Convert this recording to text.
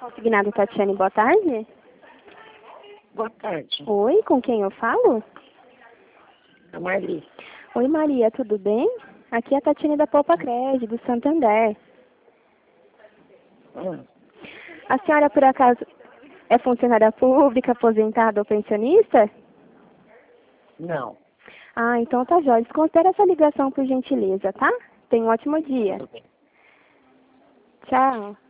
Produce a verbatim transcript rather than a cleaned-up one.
Consignado Tatiane, boa tarde. Boa tarde. Oi, com quem eu falo? A Marli. Oi, Maria, tudo bem? Aqui é a Tatiane da Poupa Crédito, do Santander. Hum. A senhora, por acaso, é funcionária pública, aposentada ou pensionista? Não. Ah, então tá jóia. Desconsidera essa ligação por gentileza, tá? Tenha um ótimo dia. Tudo bem. Tchau.